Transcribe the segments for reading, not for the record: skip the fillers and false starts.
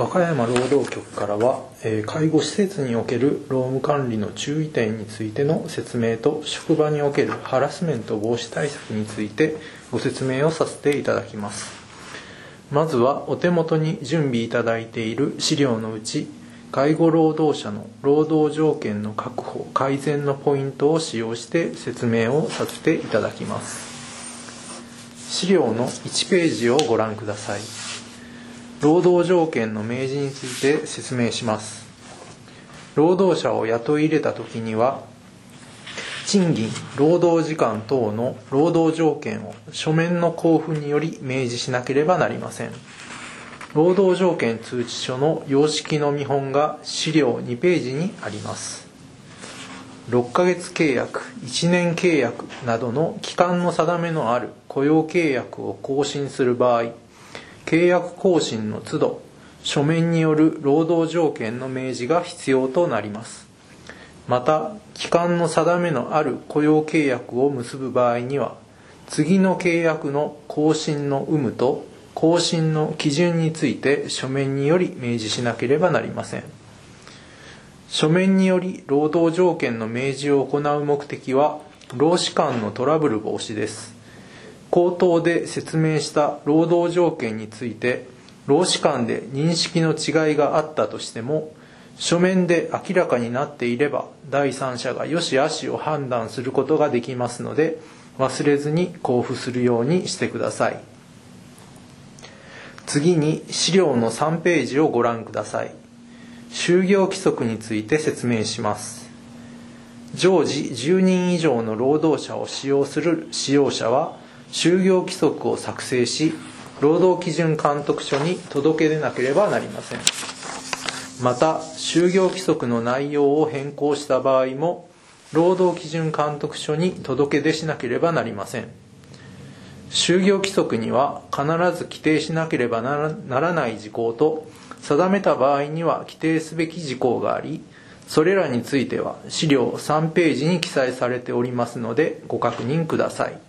和歌山労働局からは、介護施設における労務管理の注意点についての説明と、職場におけるハラスメント防止対策についてご説明をさせていただきます。まずはお手元に準備いただいている資料のうち、介護労働者の労働条件の確保・改善のポイントを使用して説明をさせていただきます。資料の1ページをご覧ください。労働条件の明示について説明します。労働者を雇い入れたときには、賃金、労働時間等の労働条件を書面の交付により明示しなければなりません。労働条件通知書の様式の見本が資料2ページにあります。6ヶ月契約、1年契約などの期間の定めのある雇用契約を更新する場合、契約更新の都度、書面による労働条件の明示が必要となります。また、期間の定めのある雇用契約を結ぶ場合には、次の契約の更新の有無と更新の基準について書面により明示しなければなりません。書面により労働条件の明示を行う目的は、労使間のトラブル防止です。口頭で説明した労働条件について、労使間で認識の違いがあったとしても、書面で明らかになっていれば、第三者が良し悪しを判断することができますので、忘れずに交付するようにしてください。次に資料の3ページをご覧ください。就業規則について説明します。常時10人以上の労働者を使用する使用者は、就業規則を作成し、労働基準監督署に届け出なければなりません。また、就業規則の内容を変更した場合も、労働基準監督署に届け出しなければなりません。就業規則には必ず規定しなければならない事項と、定めた場合には規定すべき事項があり、それらについては資料3ページに記載されておりますのでご確認ください。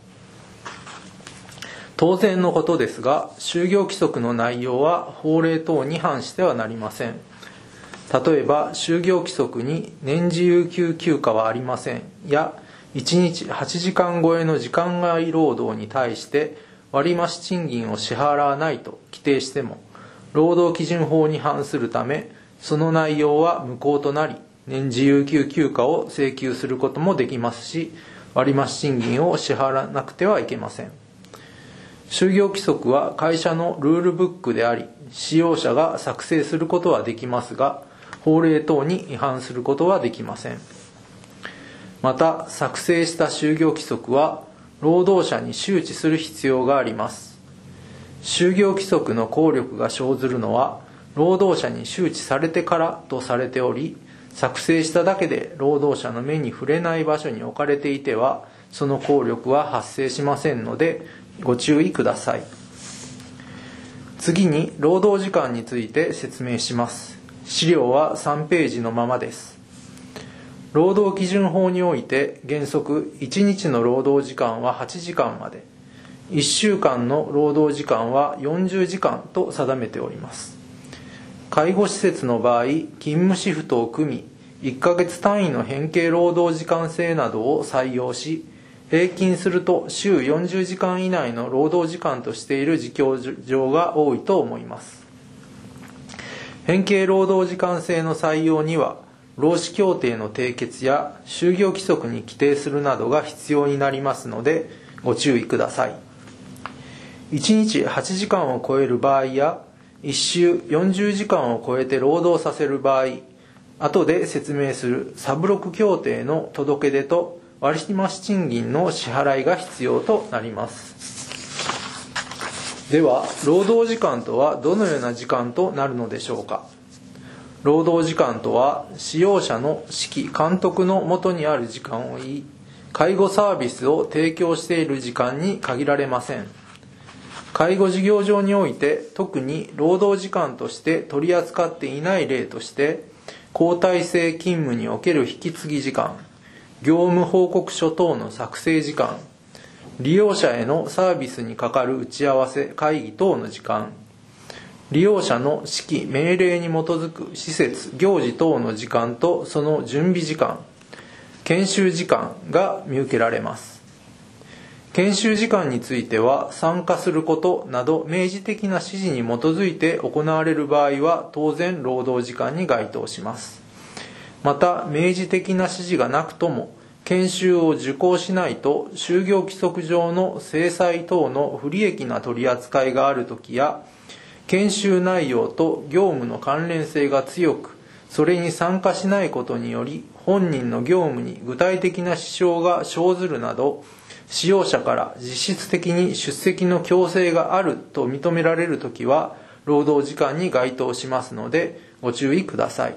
当然のことですが、就業規則の内容は法令等に反してはなりません。例えば、就業規則に年次有給休暇はありませんや、1日8時間超えの時間外労働に対して割増賃金を支払わないと規定しても、労働基準法に反するため、その内容は無効となり、年次有給休暇を請求することもできますし、割増賃金を支払わなくてはいけません。就業規則は会社のルールブックであり、使用者が作成することはできますが、法令等に違反することはできません。また、作成した就業規則は、労働者に周知する必要があります。就業規則の効力が生ずるのは、労働者に周知されてからとされており、作成しただけで労働者の目に触れない場所に置かれていては、その効力は発生しませんので、ご注意ください。次に、労働時間について説明します。資料は3ページのままです。労働基準法において原則1日の労働時間は8時間まで、1週間の労働時間は40時間と定めております。介護施設の場合、勤務シフトを組み、1ヶ月単位の変形労働時間制などを採用し、平均すると週40時間以内の労働時間としている事業場が多いと思います。変形労働時間制の採用には、労使協定の締結や就業規則に規定するなどが必要になりますので、ご注意ください。1日8時間を超える場合や、1週40時間を超えて労働させる場合、後で説明するサブロク協定の届け出と割増賃金の支払いが必要となります。では、労働時間とはどのような時間となるのでしょうか。労働時間とは、使用者の指揮・監督の下にある時間を言い、介護サービスを提供している時間に限られません。介護事業場において、特に労働時間として取り扱っていない例として、交代制勤務における引き継ぎ時間、業務報告書等の作成時間、利用者へのサービスに係る打ち合わせ、会議等の時間、 利用者の指揮命令に基づく施設行事等の時間とその準備時間、研修時間が見受けられます。研修時間については、参加することなど明示的な指示に基づいて行われる場合は当然労働時間に該当します。また明示的な指示がなくとも研修を受講しないと就業規則上の制裁等の不利益な取り扱いがあるときや、研修内容と業務の関連性が強く、それに参加しないことにより本人の業務に具体的な支障が生ずるなど、使用者から実質的に出席の強制があると認められるときは労働時間に該当しますのでご注意ください。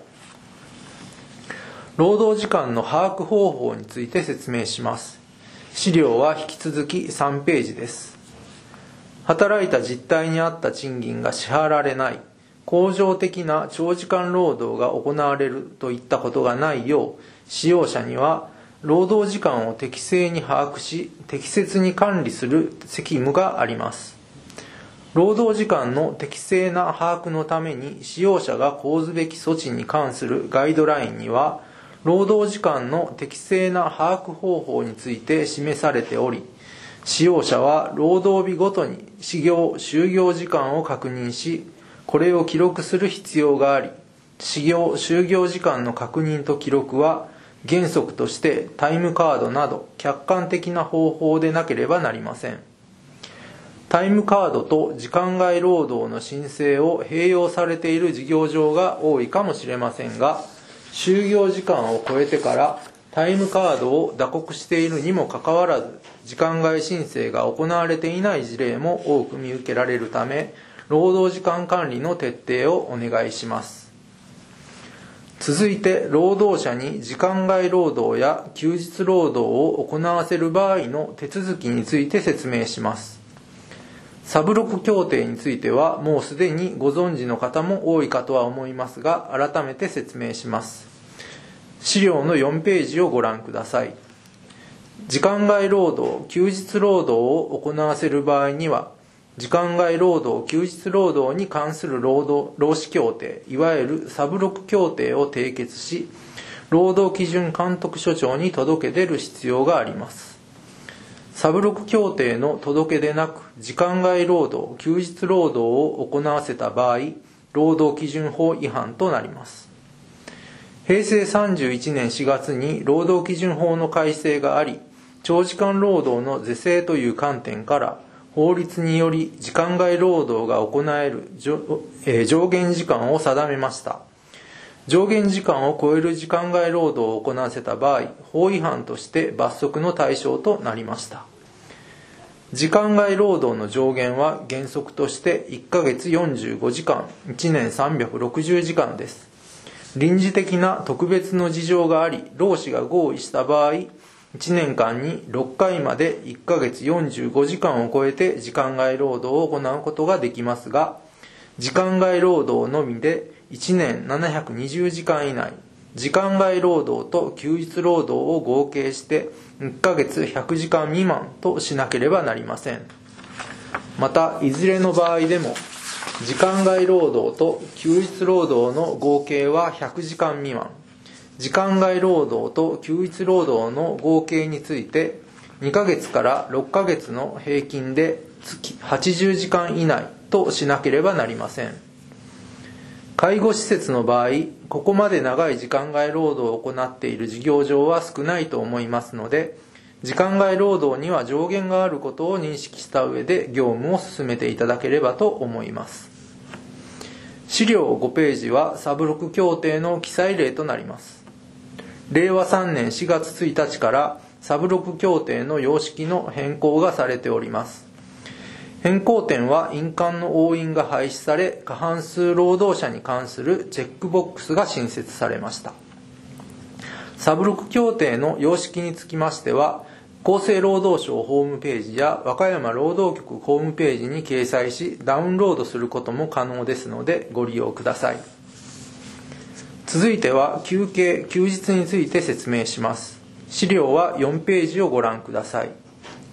労働時間の把握方法について説明します。資料は引き続き3ページです。働いた実態に合った賃金が支払われない、恒常的な長時間労働が行われるといったことがないよう、使用者には労働時間を適正に把握し、適切に管理する責務があります。労働時間の適正な把握のために使用者が講ずべき措置に関するガイドラインには、労働時間の適正な把握方法について示されており、使用者は労働日ごとに始業・就業時間を確認し、これを記録する必要があり、始業・就業時間の確認と記録は原則としてタイムカードなど客観的な方法でなければなりません。タイムカードと時間外労働の申請を併用されている事業場が多いかもしれませんが、就業時間を超えてからタイムカードを打刻しているにもかかわらず、時間外申請が行われていない事例も多く見受けられるため、労働時間管理の徹底をお願いします。続いて、労働者に時間外労働や休日労働を行わせる場合の手続きについて説明します。サブロク協定についてはもうすでにご存知の方も多いかとは思いますが、改めて説明します。資料の4ページをご覧ください。時間外労働・休日労働を行わせる場合には、時間外労働・休日労働に関する労使協定、いわゆるサブロク協定を締結し、労働基準監督署長に届け出る必要があります。サブロク協定の届け出なく、時間外労働・休日労働を行わせた場合、労働基準法違反となります。平成31年4月に労働基準法の改正があり、長時間労働の是正という観点から、法律により時間外労働が行える上限時間を定めました。上限時間を超える時間外労働を行わせた場合、法違反として罰則の対象となりました。時間外労働の上限は原則として1ヶ月45時間、1年360時間です。臨時的な特別の事情があり、労使が合意した場合、1年間に6回まで1ヶ月45時間を超えて時間外労働を行うことができますが、時間外労働のみで1年720時間以内、時間外労働と休日労働を合計して1ヶ月100時間未満としなければなりません。また、いずれの場合でも、時間外労働と休日労働の合計は100時間未満、時間外労働と休日労働の合計について2ヶ月から6ヶ月の平均で月80時間以内としなければなりません。介護施設の場合、ここまで長い時間外労働を行っている事業場は少ないと思いますので、時間外労働には上限があることを認識した上で業務を進めていただければと思います。資料5ページはサブロク協定の記載例となります。令和3年4月1日からサブロク協定の様式の変更がされております。変更点は印鑑の押印が廃止され、過半数労働者に関するチェックボックスが新設されました。サブロク協定の様式につきましては、厚生労働省ホームページや和歌山労働局ホームページに掲載し、ダウンロードすることも可能ですのでご利用ください。続いては休憩・休日について説明します。資料は4ページをご覧ください。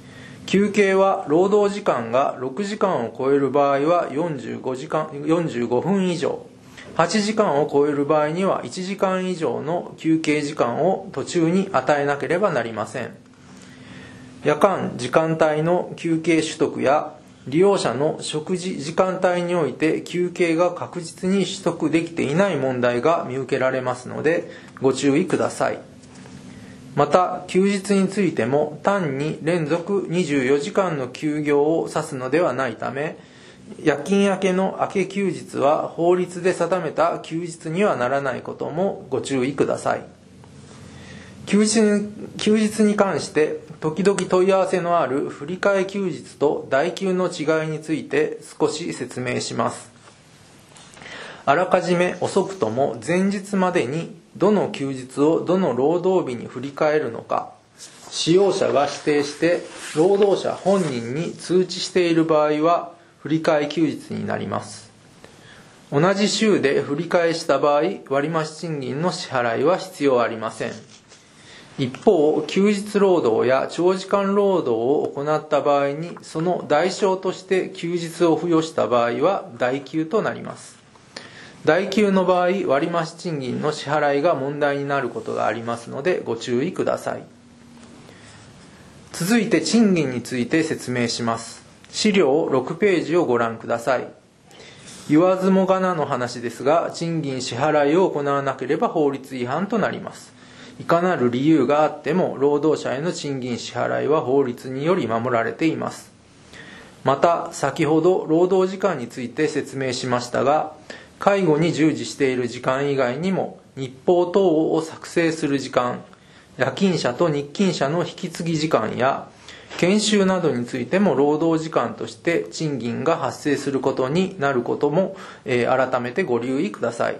休憩は労働時間が6時間を超える場合は45分以上、8時間を超える場合には1時間以上の休憩時間を途中に与えなければなりません。夜間時間帯の休憩取得や利用者の食事時間帯において休憩が確実に取得できていない問題が見受けられますのでご注意ください。また休日についても単に連続24時間の休業を指すのではないため、夜勤明けの明け休日は法律で定めた休日にはならないこともご注意ください。休日に関して時々問い合わせのある振り替え休日と代休の違いについて少し説明します。あらかじめ遅くとも前日までにどの休日をどの労働日に振り替えるのか、使用者が指定して労働者本人に通知している場合は振り替え休日になります。同じ週で振り替えした場合、割増賃金の支払いは必要ありません。一方、休日労働や長時間労働を行った場合にその代償として休日を付与した場合は代休となります。代休の場合、割増賃金の支払いが問題になることがありますのでご注意ください。続いて賃金について説明します。資料6ページをご覧ください。言わずもがなの話ですが、賃金支払いを行わなければ法律違反となります。いかなる理由があっても労働者への賃金支払いは法律により守られています。また先ほど労働時間について説明しましたが、介護に従事している時間以外にも日報等を作成する時間、夜勤者と日勤者の引き継ぎ時間や研修などについても労働時間として賃金が発生することになることも、改めてご留意ください。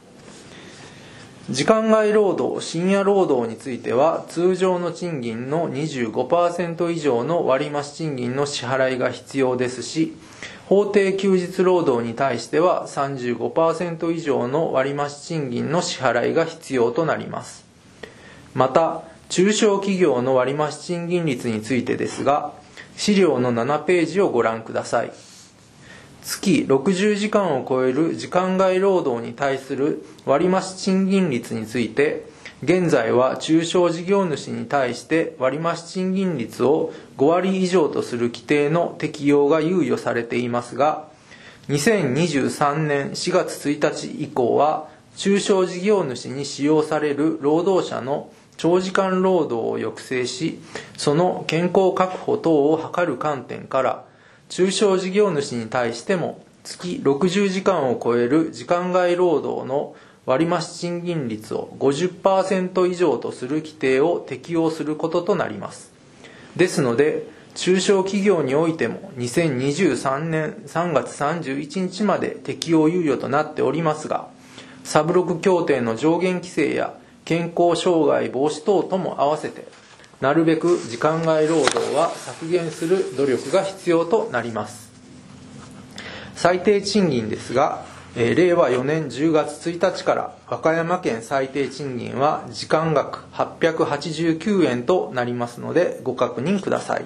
時間外労働、深夜労働については通常の賃金の 25% 以上の割増賃金の支払いが必要ですし、法定休日労働に対しては 35% 以上の割増賃金の支払いが必要となります。また中小企業の割増賃金率についてですが、資料の7ページをご覧ください。月60時間を超える時間外労働に対する割増賃金率について、現在は中小事業主に対して割増賃金率を5割以上とする規定の適用が猶予されていますが、2023年4月1日以降は中小事業主に使用される労働者の長時間労働を抑制し、その健康確保等を図る観点から中小事業主に対しても月60時間を超える時間外労働の割増賃金率を 50% 以上とする規定を適用することとなります。ですので中小企業においても2023年3月31日まで適用猶予となっておりますが、サブロク協定の上限規制や健康障害防止等とも合わせてなるべく時間外労働は削減する努力が必要となります。最低賃金ですが、令和4年10月1日から和歌山県最低賃金は時間額889円となりますのでご確認ください。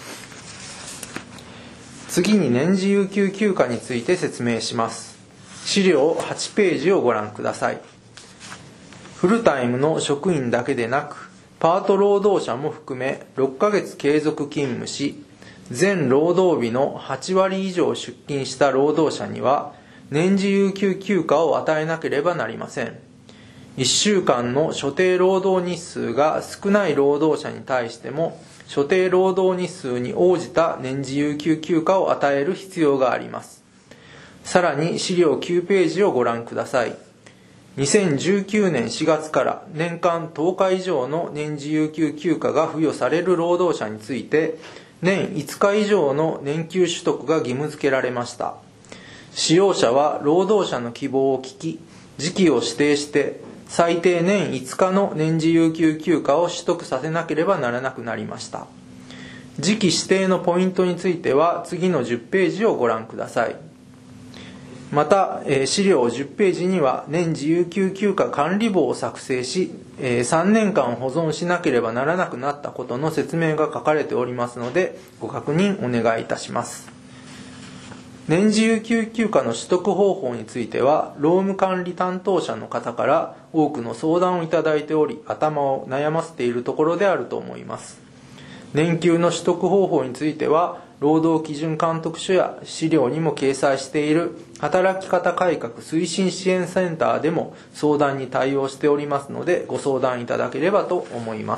次に年次有給休暇について説明します。資料8ページをご覧ください。フルタイムの職員だけでなくパート労働者も含め6ヶ月継続勤務し、全労働日の8割以上出勤した労働者には年次有給休暇を与えなければなりません。1週間の所定労働日数が少ない労働者に対しても所定労働日数に応じた年次有給休暇を与える必要があります。さらに資料9ページをご覧ください。2019年4月から年間10日以上の年次有給休暇が付与される労働者について年5日以上の年休取得が義務付けられました。使用者は労働者の希望を聞き、時期を指定して最低年5日の年次有給休暇を取得させなければならなくなりました。時期指定のポイントについては次の10ページをご覧ください。 また資料10ページには年次有給休暇管理簿を作成し3年間保存しなければならなくなったことの説明が書かれておりますのでご確認お願いいたします。年次有給休暇の取得方法については労務管理担当者の方から多くの相談をいただいており頭を悩ませているところであると思います。年給の取得方法については労働基準監督署や資料にも掲載している働き方改革推進支援センターでも相談に対応しておりますのでご相談いただければと思います。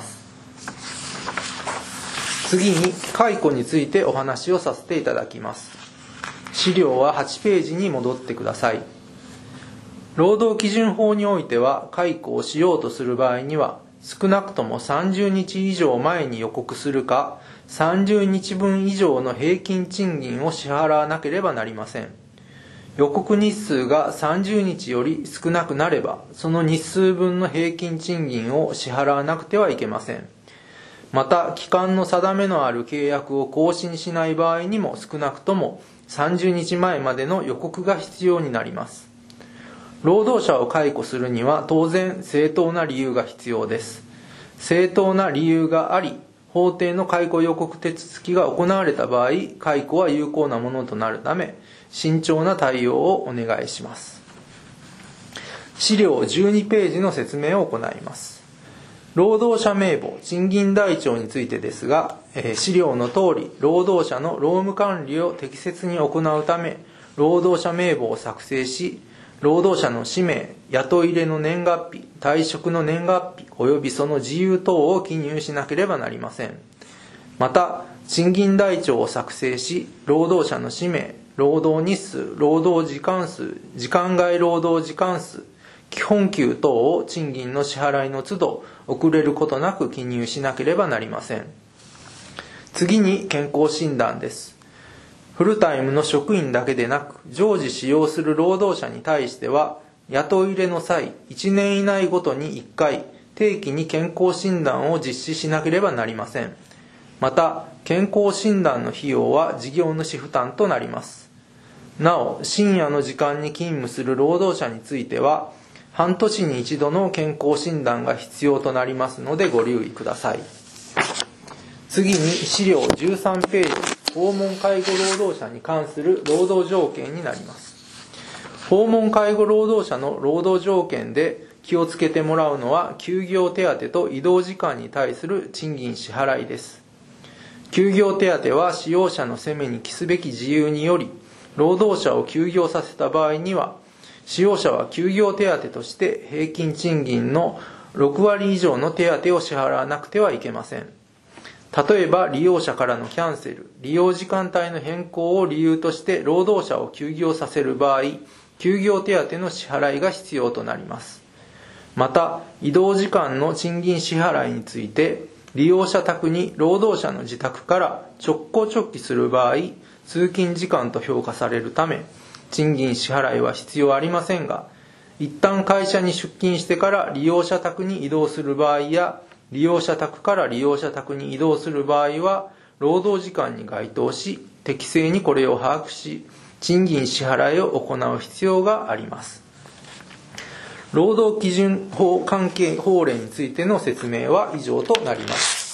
次に解雇についてお話をさせていただきます。資料は8ページに戻ってください。労働基準法においては解雇をしようとする場合には少なくとも30日以上前に予告するか30日分以上の平均賃金を支払わなければなりません。予告日数が30日より少なくなればその日数分の平均賃金を支払わなくてはいけません。また期間の定めのある契約を更新しない場合にも少なくとも30日前までの予告が必要になります。労働者を解雇するには当然正当な理由が必要です。正当な理由があり法定の解雇予告手続きが行われた場合解雇は有効なものとなるため慎重な対応をお願いします。資料12ページの説明を行います。労働者名簿賃金台帳についてですが資料の通り労働者の労務管理を適切に行うため労働者名簿を作成し労働者の氏名、雇い入れの年月日、退職の年月日及びその事由等を記入しなければなりません。また賃金台帳を作成し労働者の氏名、労働日数、労働時間数、時間外労働時間数、基本給等を賃金の支払いの都度遅れることなく記入しなければなりません。次に健康診断です。フルタイムの職員だけでなく常時使用する労働者に対しては雇い入れの際1年以内ごとに1回定期に健康診断を実施しなければなりません。また健康診断の費用は事業主負担となります。なお深夜の時間に勤務する労働者については半年に一度の健康診断が必要となりますのでご留意ください。次に資料13ページ訪問介護労働者に関する労働条件になります。訪問介護労働者の労働条件で気をつけてもらうのは休業手当と移動時間に対する賃金支払いです。休業手当は使用者の責めに帰すべき事由により労働者を休業させた場合には使用者は休業手当として平均賃金の6割以上の手当を支払わなくてはいけません。例えば利用者からのキャンセル、利用時間帯の変更を理由として労働者を休業させる場合、休業手当の支払いが必要となります。また、移動時間の賃金支払いについて、利用者宅に労働者の自宅から直行直帰する場合、通勤時間と評価されるため、賃金支払いは必要ありませんが、一旦会社に出勤してから利用者宅に移動する場合や、利用者宅から利用者宅に移動する場合は労働時間に該当し適正にこれを把握し賃金支払いを行う必要があります。労働基準法関係法令についての説明は以上となります。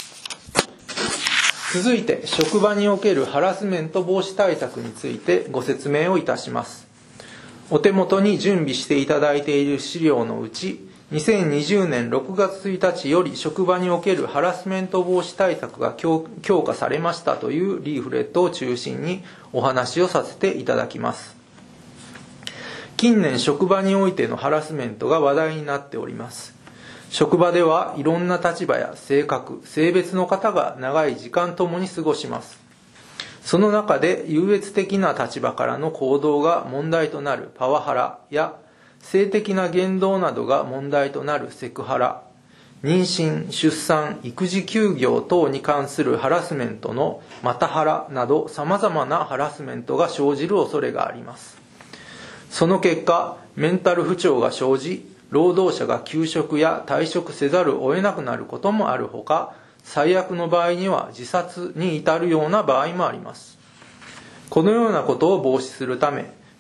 続いて職場におけるハラスメント防止対策についてご説明をいたします。お手元に準備していただいている資料のうち2020年6月1日より職場におけるハラスメント防止対策が強化されましたというリーフレットを中心にお話をさせていただきます。近年職場においてのハラスメントが話題になっております。職場ではいろんな立場や性格、性別の方が長い時間ともに過ごします。その中で優越的な立場からの行動が問題となるパワハラや性的な言動などが問題となるセクハラ、妊娠、出産、育児休業等に関するハラスメントのマタハラなど様々なハラスメントが生じる恐れがあります。その結果、メンタル不調が生じ、労働者が休職や退職せざるを得なくなることもあるほか、最悪の場合には自殺に至るような場合もあります。このようなことを防止するため、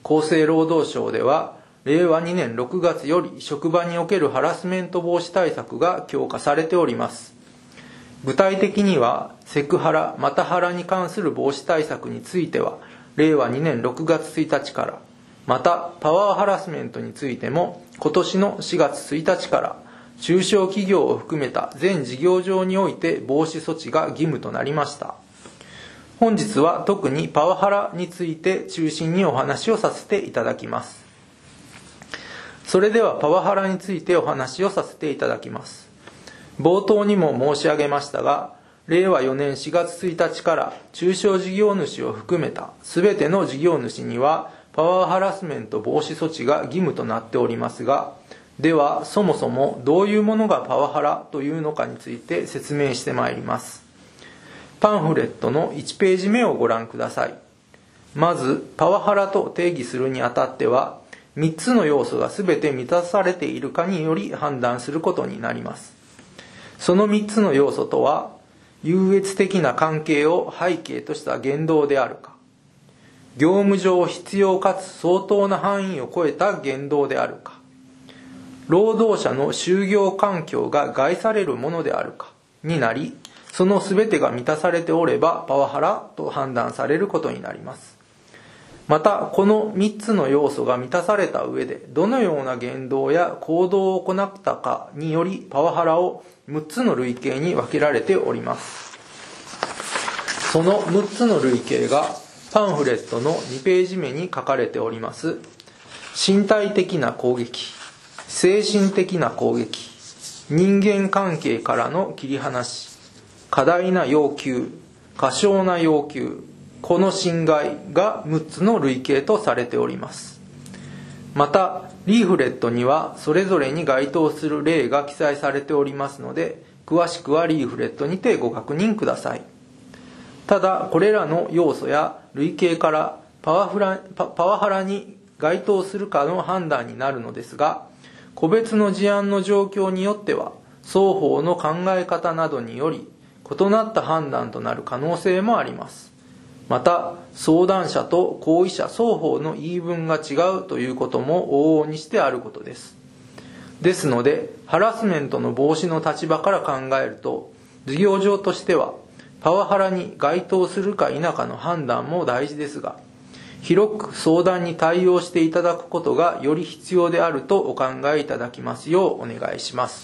厚生労働省では令和2年6月より職場におけるハラスメント防止対策が強化されております。具体的にはセクハラ、マタハラに関する防止対策については令和2年6月1日から、またパワーハラスメントについても今年の4月1日から中小企業を含めた全事業場において防止措置が義務となりました。本日は特にパワハラについて中心にお話をさせていただきます。それではパワハラについてお話をさせていただきます。冒頭にも申し上げましたが、令和4年4月1日から中小事業主を含めたすべての事業主にはパワーハラスメント防止措置が義務となっておりますが、ではそもそもどういうものがパワハラというのかについて説明してまいります。パンフレットの1ページ目をご覧ください。まずパワハラと定義するにあたっては3つの要素がすべて満たされているかにより判断することになります。その3つの要素とは、優越的な関係を背景とした言動であるか、業務上必要かつ相当な範囲を超えた言動であるか、労働者の就業環境が害されるものであるかになり、そのすべてが満たされておればパワハラと判断されることになります。またこの3つの要素が満たされた上でどのような言動や行動を行ったかによりパワハラを6つの類型に分けられております。その6つの類型がパンフレットの2ページ目に書かれております。身体的な攻撃、精神的な攻撃、人間関係からの切り離し、過大な要求、過小な要求、この侵害が6つの類型とされております。またリーフレットにはそれぞれに該当する例が記載されておりますので、詳しくはリーフレットにてご確認ください。ただこれらの要素や類型からパワハラに該当するかの判断になるのですが、個別の事案の状況によっては双方の考え方などにより異なった判断となる可能性もあります。また相談者と行為者双方の言い分が違うということも往々にしてあることです。ですのでハラスメントの防止の立場から考えると、事業場としてはパワハラに該当するか否かの判断も大事ですが、広く相談に対応していただくことがより必要であるとお考えいただきますようお願いします。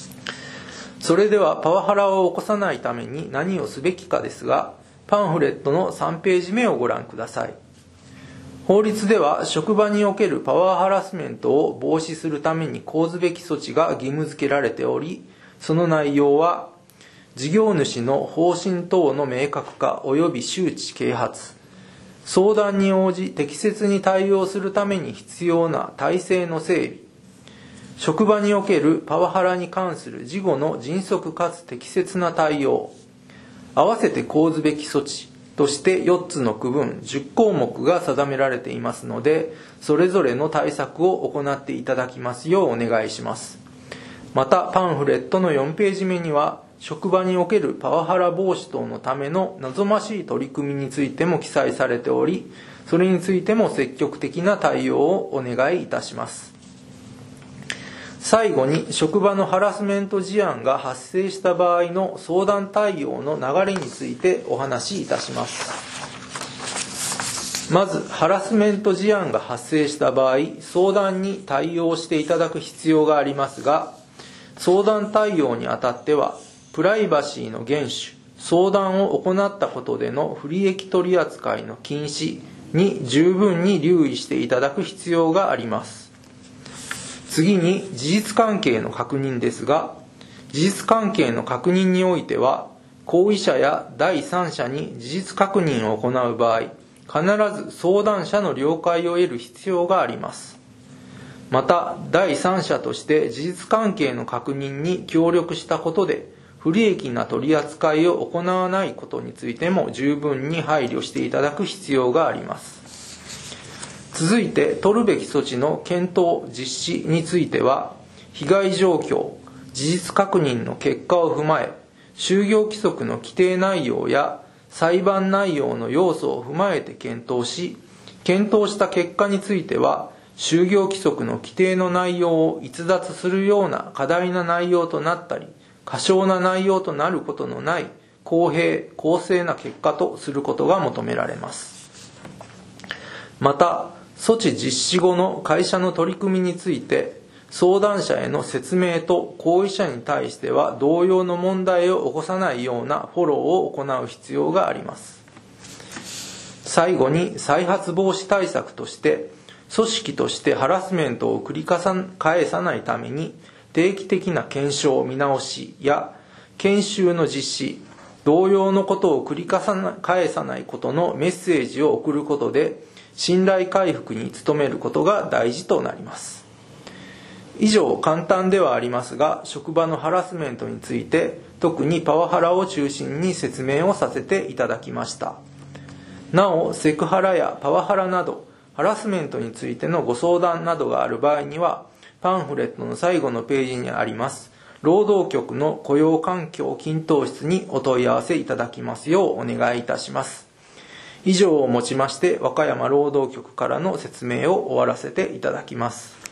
それではパワハラを起こさないために何をすべきかですが、パンフレットの3ページ目をご覧ください。法律では職場におけるパワーハラスメントを防止するために講ずべき措置が義務付けられており、その内容は事業主の方針等の明確化及び周知啓発、相談に応じ適切に対応するために必要な体制の整備、職場におけるパワハラに関する事後の迅速かつ適切な対応、合わせて講ずべき措置として4つの区分10項目が定められていますので、それぞれの対策を行っていただきますようお願いします。またパンフレットの4ページ目には職場におけるパワハラ防止等のための望ましい取り組みについても記載されており、それについても積極的な対応をお願いいたします。最後に職場のハラスメント事案が発生した場合の相談対応の流れについてお話しいたします。まずハラスメント事案が発生した場合、相談に対応していただく必要がありますが、相談対応にあたってはプライバシーの厳守、相談を行ったことでの不利益取扱いの禁止に十分に留意していただく必要があります。次に事実関係の確認ですが、事実関係の確認においては行為者や第三者に事実確認を行う場合、必ず相談者の了解を得る必要があります。また第三者として事実関係の確認に協力したことで不利益な取り扱いを行わないことについても十分に配慮していただく必要があります。続いて取るべき措置の検討実施については、被害状況、事実確認の結果を踏まえ、就業規則の規定内容や裁判内容の要素を踏まえて検討し、 検討した結果については、就業規則の規定の内容を逸脱するような過大な内容となったり、過少な内容となることのない公平・公正な結果とすることが求められます。また、措置実施後の会社の取り組みについて、相談者への説明と行為者に対しては同様の問題を起こさないようなフォローを行う必要があります。最後に再発防止対策として、組織としてハラスメントを繰り返さないために定期的な検証見直しや研修の実施、同様のことを繰り返さないことのメッセージを送ることで信頼回復に努めることが大事となります。以上、簡単ではありますが、職場のハラスメントについて特にパワハラを中心に説明をさせていただきました。なお、セクハラやパワハラなどハラスメントについてのご相談などがある場合には、パンフレットの最後のページにあります労働局の雇用環境均等室にお問い合わせいただきますようお願いいたします。以上をもちまして和歌山労働局からの説明を終わらせていただきます。